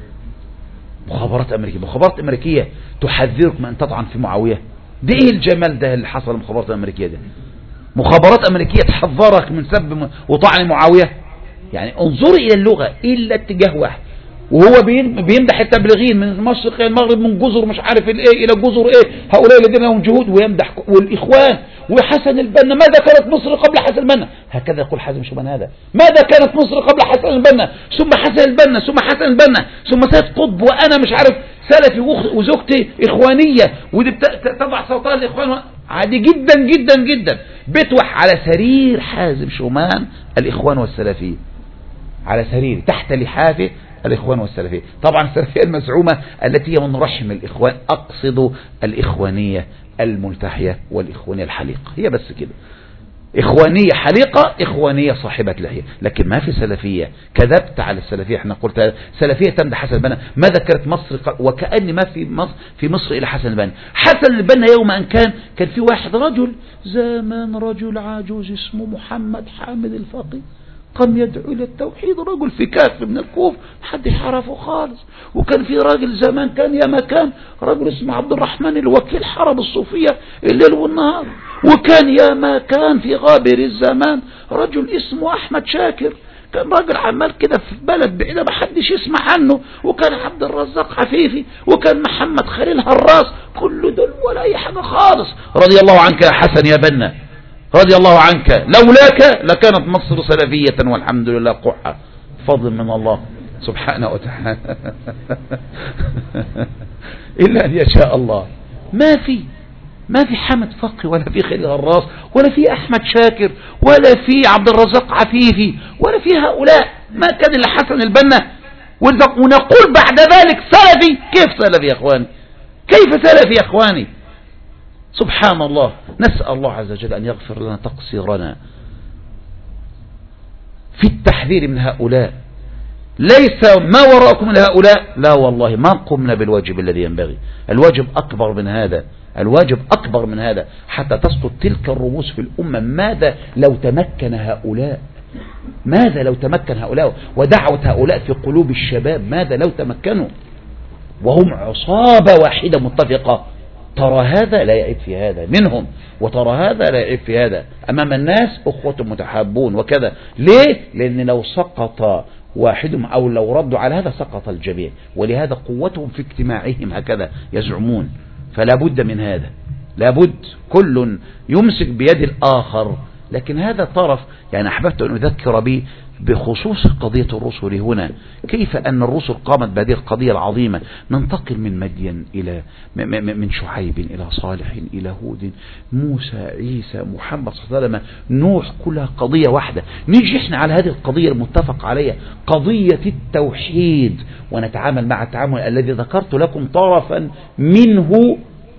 مخابرات أمريكية، مخابرات أمريكية تحذرك من أن تطعن في معاوية. دي ايه الجمال ده اللي حصل المخابرات الأمريكية ده؟ مخابرات أمريكية تحذرك من سب وطعن معاوية. يعني انظر إلى اللغة إلا اتجاه واحد، وهو بيمدح التبليغين من المشرق إلى المغرب، من جزر مش عارف الايه الى جزر ايه، هؤلاء الذين لهم جهود، ويمدح والإخوان وحسن البنا. ماذا كانت مصر قبل حسن البنا؟ هكذا يقول حازم شومان. هذا ماذا كانت مصر قبل حسن البنا، ثم حسن البنا، ثم حسن البنا، ثم سيد قطب، وانا مش عارف سلفي وزوجتي اخوانيه، ودي تضع صوتها للاخوان. عادي جدا جدا جدا. بتوح على سرير حازم شومان الاخوان والسلفيه، على سرير تحت لحافه الإخوان والسلفية. طبعا السلفية المزعومة التي هي من رحم الإخوان، أقصد الإخوانية الملتحية والإخوانية الحليقة، هي بس كده. إخوانية حليقة، إخوانية صاحبة لحية، لكن ما في سلفية. كذبت على السلفية. احنا قلت سلفية تمدح حسن البنا، ما ذكرت مصر، وكأن ما في مصر في مصر إلى حسن البنا. حسن البنا يوم أن كان كان في واحد رجل زمان، رجل عجوز اسمه محمد حامد الفقي، قام يدعو إلى التوحيد، رجل في كاف من الكوف محدش عرفه خالص. وكان في راجل زمان كان يا مكان رجل اسمه عبد الرحمن الوكيل، حرب الصوفية الليل والنهار، وكان يا ما كان في غابر الزمان رجل اسمه أحمد شاكر، كان راجل عمال كده في بلد بعيدة ما حدش يسمع عنه، وكان عبد الرزاق عفيفي، وكان محمد خليل هراس، كل دول ولا أي حاجة خالص. رضي الله عنك يا حسن يا بنا، رضي الله عنك، لولاك لكانت مصر سلفية والحمد لله قحة، فضل من الله سبحانه وتعالى. إلا أن يشاء الله. ما في ما في حمد فقي ولا في خليل هراس ولا في أحمد شاكر ولا في عبد الرزاق عفيفي ولا في هؤلاء، ما كان إلا حسن البنا. ونقول بعد ذلك سلفي. كيف سلفي يا أخواني؟ كيف سلفي يا أخواني؟ سبحان الله. نسأل الله عز وجل أن يغفر لنا تقصيرنا في التحذير من هؤلاء. ليس ما وراءكم من هؤلاء، لا والله ما قمنا بالواجب الذي ينبغي. الواجب أكبر من هذا، الواجب أكبر من هذا حتى تسقط تلك الرموز في الأمة. ماذا لو تمكن هؤلاء، ماذا لو تمكن هؤلاء ودعوة هؤلاء في قلوب الشباب، ماذا لو تمكنوا وهم عصابة واحدة متفقة؟ ترى هذا لا يعيب في هذا منهم، وترى هذا لا يعيب في هذا أمام الناس، أخوة متحابون وكذا. ليه؟ لأن لو سقط واحدهم أو لو ردوا على هذا سقط الجميع، ولهذا قوتهم في اجتماعهم هكذا يزعمون. فلا بد من هذا، لا بد كل يمسك بيد الآخر. لكن هذا طرف يعني أحببت أن أذكر به بخصوص قضية الرسل هنا، كيف أن الرسل قامت بهذه القضية العظيمة. ننتقل من مدين إلى من شعيب إلى صالح إلى هود، موسى، عيسى، محمد صلى الله عليه وسلم، نوح، كلها قضية واحدة. نيجي احنا على هذه القضية المتفق عليها، قضية التوحيد، ونتعامل مع التعامل الذي ذكرت لكم طرفا منه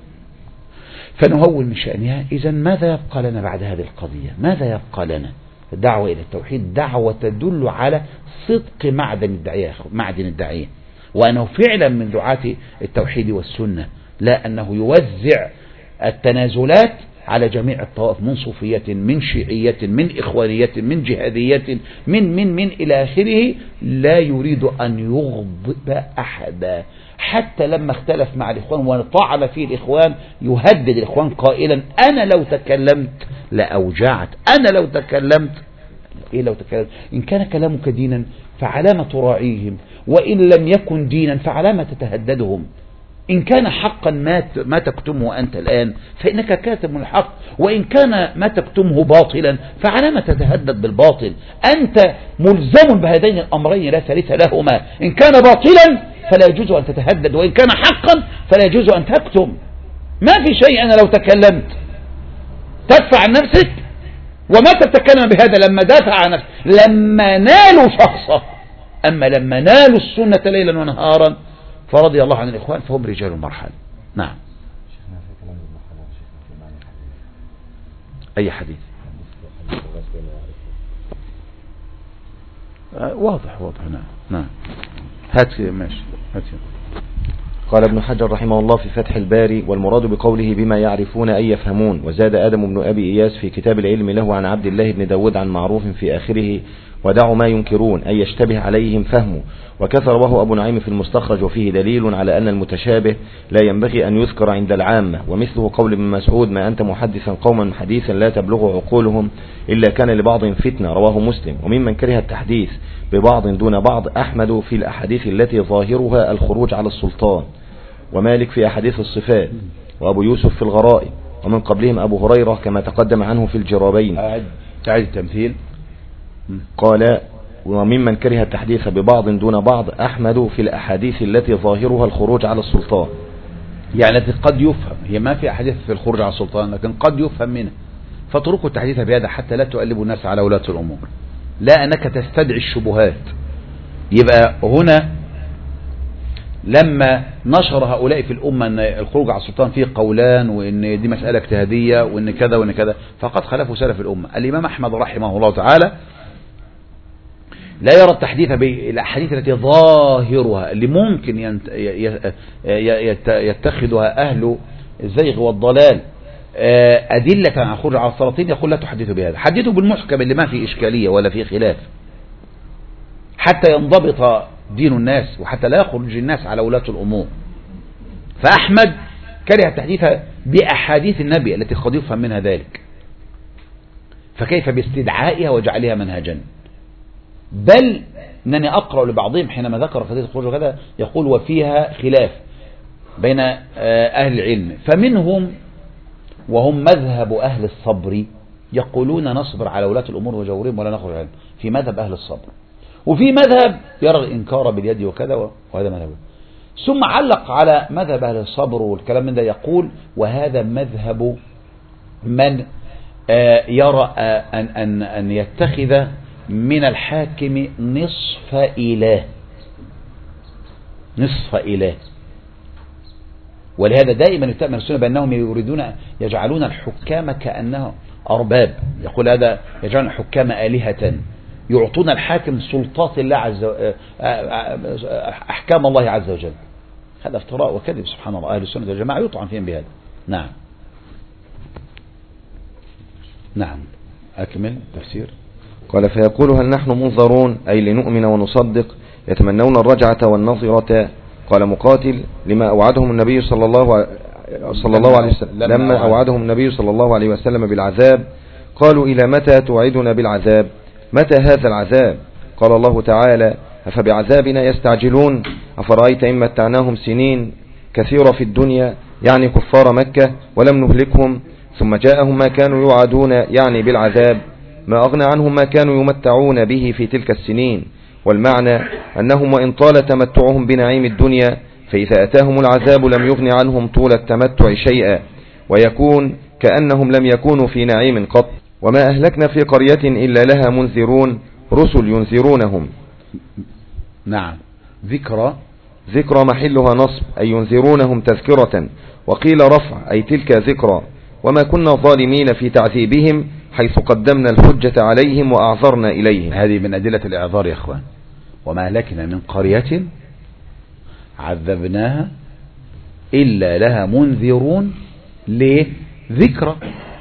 فنهول من شأنها. إذن ماذا يبقى لنا بعد هذه القضية؟ ماذا يبقى لنا؟ الدعوة إلى التوحيد دعوة تدل على صدق معدن الداعية، معدن الداعية، وأنه فعلا من دعاة التوحيد والسنة، لا أنه يوزع التنازلات على جميع الطوائف، من صوفية، من شيعية، من إخوانية، من جهادية، من من من إلى آخره. لا يريد أن يغضب أحدا، حتى لما اختلف مع الإخوان وطعن فيه الإخوان يهدد الإخوان قائلا: أنا لو تكلمت لأوجعت، أنا لو تكلمت. إيه لو تكلمت؟ إن كان كلامك دينا فعلامة تراعيهم، وإن لم يكن دينا فعلامة تتهددهم. إن كان حقا ما ما تكتمه أنت الآن فإنك كاتم الحق، وإن كان ما تكتمه باطلا فعلامة تتهدد بالباطل. أنت ملزم بهذين الأمرين لا ثالث لهما. إن كان باطلا فلا يجوز أن تتهدد، وإن كان حقا فلا يجوز أن تكتم. ما في شيء أنا لو تكلمت تدفع عن نفسك، وما تتكلم بهذا لما دافع عن نفسك لما نالوا شخصه. أما لما نالوا السنة ليلا ونهارا فرضي الله عن الإخوان فهم رجال المرحلة. نعم. أي حديث؟ واضح واضح. نعم نعم. هات ماشي هات. قال ابن حجر رحمه الله في فتح الباري: والمراد بقوله بما يعرفون أي يفهمون. وزاد آدم بن أبي إياس في كتاب العلم له عن عبد الله بن داود عن معروف في آخره: ودعوا ما ينكرون أي يشتبه عليهم فهمه. وكثر وهو أبو نعيم في المستخرج، وفيه دليل على أن المتشابه لا ينبغي أن يذكر عند العامة. ومثله قول ابن مسعود: ما أنت محدثا قوما حديثا لا تبلغ عقولهم إلا كان لبعض فتنة، رواه مسلم. وممن كره التحديث ببعض دون بعض أحمد في الأحاديث التي ظاهرها الخروج على السلطان، ومالك في أحاديث الصفات، وأبو يوسف في الغرائب، ومن قبلهم أبو هريرة كما تقدم عنه في الجرابين. تعيد التمثيل. قال: وممن كره التحديث ببعض دون بعض أحمد في الأحاديث التي ظاهرها الخروج على السلطان، يعني التي قد يفهم، هي ما في أحاديث في الخروج على السلطان لكن قد يفهم منها، فاتركوا التحديث بهذا حتى لا تؤلبوا الناس على ولاة الأمور، لا أنك تستدعي الشبهات. يبقى هنا لما نشر هؤلاء في الأمة أن الخروج على السلطان فيه قولان، وأن دي مسألة اجتهادية، وأن كذا وأن كذا، فقد خلفوا سلف الأمة. الإمام أحمد رحمه الله تعالى لا يرى التحديث بالأحاديث التي ظاهرها اللي ممكن يتخذها أهل الزيغ والضلال أدلة عن الخروج على السلاطين، يقول لا تحدثوا بهذا، حدثوا بالمحكم اللي ما فيه إشكالية ولا فيه خلاف، حتى ينضبط دين الناس وحتى لا يخرج الناس على ولاة الأمور. فأحمد كره التحديث بأحاديث النبي التي قد يفهم منها ذلك، فكيف باستدعائها وجعلها منهجا؟ بل أنني أقرأ لبعضهم حينما ذكر قضية الخروج وكذا يقول وفيها خلاف بين أهل العلم، فمنهم وهم مذهب أهل الصبر يقولون نصبر على ولاة الأمور وجورهم ولا نخرج عنهم، في مذهب أهل الصبر، وفي مذهب يرى الإنكار باليد وكذا، وهذا مذهب. ثم علق على مذهب أهل الصبر والكلام من ده يقول وهذا مذهب من يرى أن, أن, أن يتخذ من الحاكم نصف إله، نصف إله. ولهذا دائما يتأمل السنة بأنهم يريدون يجعلون الحكام كأنهم أرباب، يقول هذا يجعلون الحكام آلهة، يعطون الحاكم سلطات الله عز وجل، أحكام الله عز وجل. هذا افتراء وكذب سبحان الله. أهل السنة والجماعة يطعن فيهم بهذا. نعم نعم أكمل تفسير. قال فيقول هل نحن منظرون أي لنؤمن ونصدق، يتمنون الرجعة والنظرة. قال مقاتل لما أوعدهم النبي صلى الله صلى الله عليه وسلم لما أوعدهم النبي صلى الله عليه وسلم بالعذاب قالوا إلى متى توعدنا بالعذاب؟ متى هذا العذاب؟ قال الله تعالى أفبعذابنا يستعجلون أفرأيت إن متعناهم سنين كثيرة في الدنيا يعني كفار مكة ولم نهلكهم ثم جاءهم ما كانوا يوعدون يعني بالعذاب ما أغنى عنهم ما كانوا يمتعون به في تلك السنين. والمعنى أنهم وإن طال تمتعهم بنعيم الدنيا فإذا أتاهم العذاب لم يغن عنهم طول التمتع شيئا، ويكون كأنهم لم يكونوا في نعيم قط. وما أهلكنا في قرية إلا لها منذرون رسل ينذرونهم. نعم ذكرى ذكرى محلها نصب أي ينذرونهم تذكرة، وقيل رفع أي تلك ذكرى. وما كنا ظالمين في تعذيبهم حيث قدمنا الحجة عليهم وأعذرنا إليهم. هذه من أدلة الإعذار يا إخوان. وما أهلكنا من قرية عذبناها إلا لها منذرون لذكرى.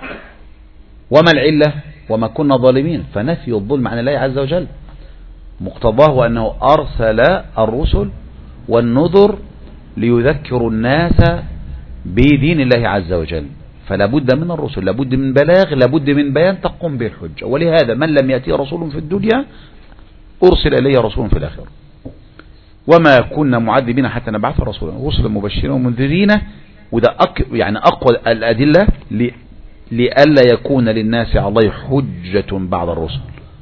وما العلة؟ وما كنا ظالمين، فنفي الظلم عن الله عز وجل مقتضاه أنه أرسل الرسل والنذر ليذكروا الناس بدين الله عز وجل، فلا بد من الرسل، لا بد من بلاغ، لا بد من بيان تقوم به الحجة. ولهذا من لم يأتي رسول في الدنيا أرسل إليه رسول في الآخرة. وما كنا معذبين حتى نبعث رسولا رسلا مبشرين ومنذرين. وده أك يعني أقوى الأدلة لئلا يكون للناس على الله حجة بعد الرسل.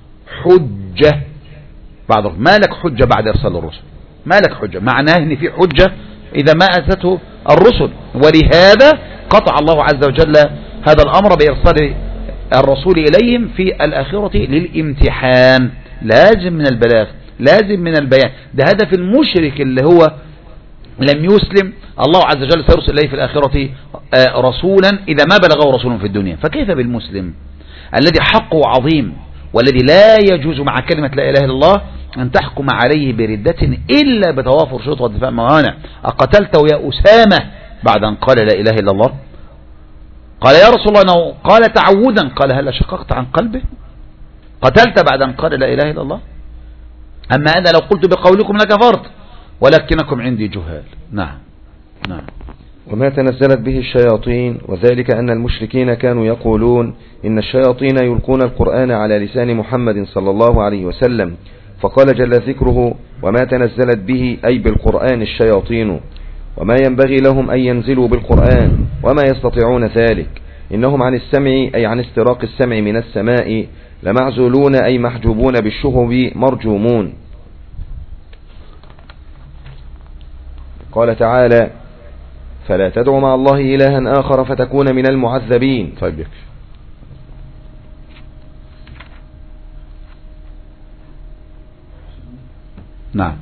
حجة بعد الرسل، ما لك حجة بعد إرسال الرسل، ما لك حجة، معناه أن في حجة إذا ما أتته الرسل. ولهذا قطع الله عز وجل هذا الأمر بإرسال الرسول إليهم في الآخرة للامتحان، لازم من البلاغ، لازم من البيان. ده هدف المشرك اللي هو لم يسلم، الله عز وجل سيرسل إليه في الآخرة رسولا إذا ما بلغه رسول في الدنيا. فكيف بالمسلم الذي حقه عظيم والذي لا يجوز مع كلمة لا إله إلا الله أن تحكم عليه بردة إلا بتوافر شروط ودفاع موانع. أقتلته يا أسامة بعد أن قال لا إله إلا الله؟ قال يا رسول الله أنه قال تعودا، قال هل شققت عن قلبه؟ قتلت بعد أن قال لا إله إلا الله؟ أما أنا لو قلت بقولكم لكفرت ولكنكم عندي جهال. نعم نعم. وما تنزلت به الشياطين، وذلك أن المشركين كانوا يقولون إن الشياطين يلقون القرآن على لسان محمد صلى الله عليه وسلم، فقال جل ذكره وما تنزلت به أي بالقرآن الشياطين، وما ينبغي لهم أن ينزلوا بالقرآن وما يستطيعون ذلك، إنهم عن السمع أي عن استراق السمع من السماء لمعزولون أي محجوبون بالشهب مرجومون. قال تعالى فلا تدعوا مع الله إلها آخر فتكون من المعذبين. طيب يكفي. نعم.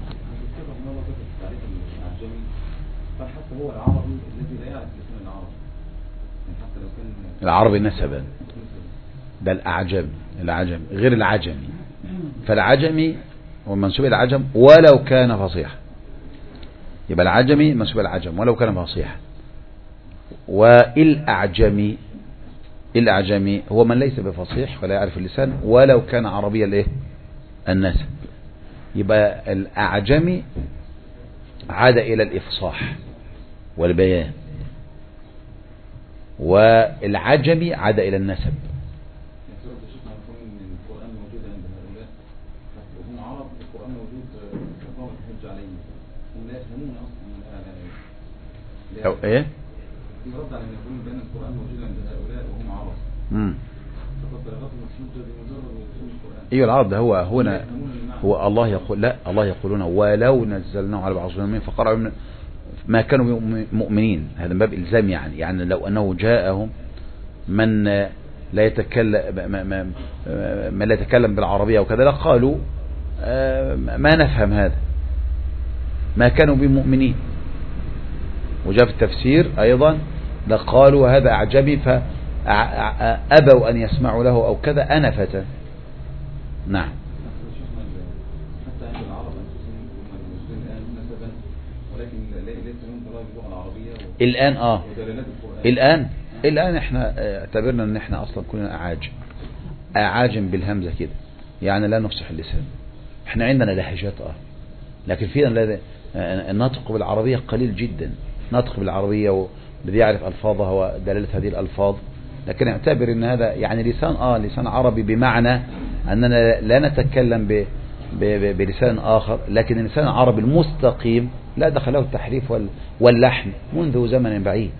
العربي نسبا، ده الأعجم، العجم غير العجمي. فالعجمي ومنسوب العجم ولو كان فصيحا، يبقى العجمي منسوب العجم ولو كان فصيحا. والأعجمي الأعجمي هو من ليس بفصيح ولا يعرف اللسان ولو كان عربيا الايه النسب. يبقى الأعجمي عاد إلى الإفصاح والبيان، والعجمي عاد إلى النسب. أو إيه؟ يرد على أن يقول بأن القرآن موجود عند هؤلاء وهم عرب. امم. فقد بلغتهم الحجة بمجرد وصول القرآن. أيوة العرب ده هو هنا هو الله يقول لا الله يقولون ولو نزلناه على بعض المؤمنين فقرأوا ما كانوا مؤمنين. هذا من باب إلزام يعني يعني لو أنه جاءهم من لا يتكلم ما لا يتكلم بالعربية وكذا لقالوا ما نفهم هذا ما كانوا بمؤمنين. وجاء في التفسير أيضا لقالوا هذا أعجبي فأبوا أن يسمعوا له أو كذا أنفة. نعم. حتى عند العرب الآن نسبا ولكن ليس لهم دراية باللغة العربية الآن آه ودلالات القرآن. الآن الآن احنا اعتبرنا ان احنا اصلا كلنا اعاجم اعاجم بالهمزة كده يعني لا نفصح اللسان. احنا عندنا لهجات اه لكن فينا الناطق بالعربية قليل جدا. ناطق بالعربية والذي يعرف الفاظها ودلالة هذه الالفاظ لكن اعتبر ان هذا يعني لسان اه لسان عربي بمعنى اننا لا نتكلم ب ب بلسان اخر لكن اللسان العربي المستقيم لا دخله التحريف واللحن منذ زمن بعيد.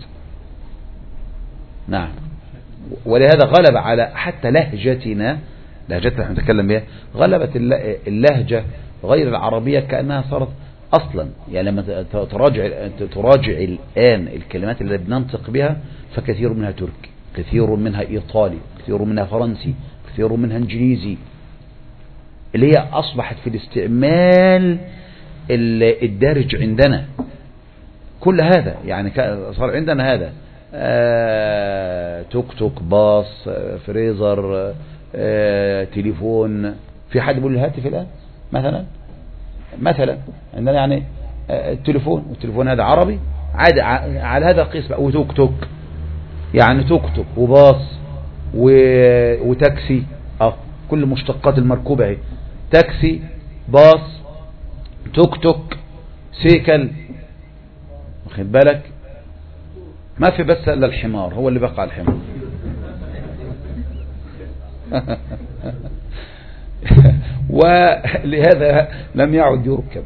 نعم. ولهذا غلب على حتى لهجتنا لهجتنا نحن نتكلم بها غلبت اللهجة غير العربية كأنها صارت أصلا يعني لما تراجع تراجع الآن الكلمات اللي بننطق بها فكثير منها تركي كثير منها إيطالي كثير منها فرنسي كثير منها إنجليزي اللي هي أصبحت في الاستعمال الدارج عندنا. كل هذا يعني صار عندنا هذا آه، توك توك باص آه، فريزر آه، تليفون. في حد بيقول الهاتف الآن مثلا مثلا عندنا يعني آه، التليفون والتليفون هذا عربي عادي على هذا القيس بقى. وتوك توك يعني توك توك وباص وتاكسي اه كل مشتقات المركوبة اهي تاكسي باص توك توك سيكل واخد بالك. ما في بس الا الحمار هو اللي بقى الحمار ولهذا لم يعد يركب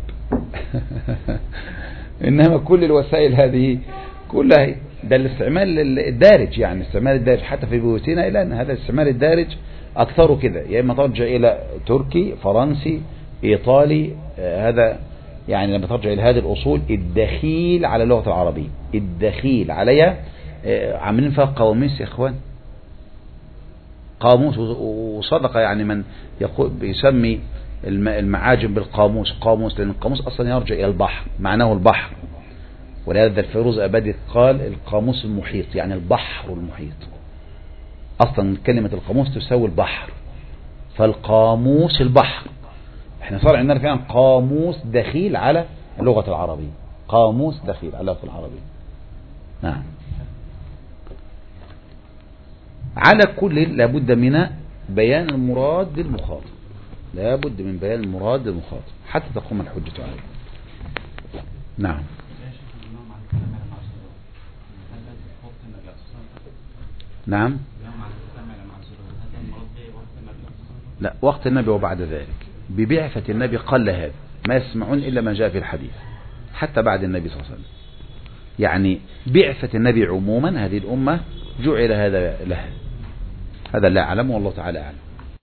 انما كل الوسائل هذه كلها ده الاستعمال الدارج يعني الاستعمال الدارج حتى في بيوتنا الى ان هذا الاستعمال الدارج اكثره كده يا اما ترجع الى تركي فرنسي ايطالي آه هذا يعني لما ترجع إلى هذه الأصول الدخيل على اللغة العربية الدخيل عليها عاملين فيها قواميس يا إخوان قاموس. وصدق يعني من يقول بيسمي المعاجم بالقاموس قاموس لأن القاموس أصلا يرجع إلى البحر معناه البحر. ولهذا الفيروز أبدي قال القاموس المحيط يعني البحر المحيط. أصلا كلمة القاموس تساوي البحر فالقاموس البحر. احنا صار عندنا فعلا قاموس دخيل على اللغة العربية قاموس دخيل على اللغة العربية. نعم. على كل لابد من بيان المراد للمخاطب لابد من بيان المراد للمخاطب حتى تقوم الحجة عليه. نعم. نعم. لا وقت النبي وبعد ذلك ببعثة النبي قل هذا ما يسمعون إلا ما جاء في الحديث حتى بعد النبي صلى الله عليه وسلم. يعني بعثة النبي عموما هذه الأمة جعل هذا لها. هذا لا أعلم والله تعالى أعلم.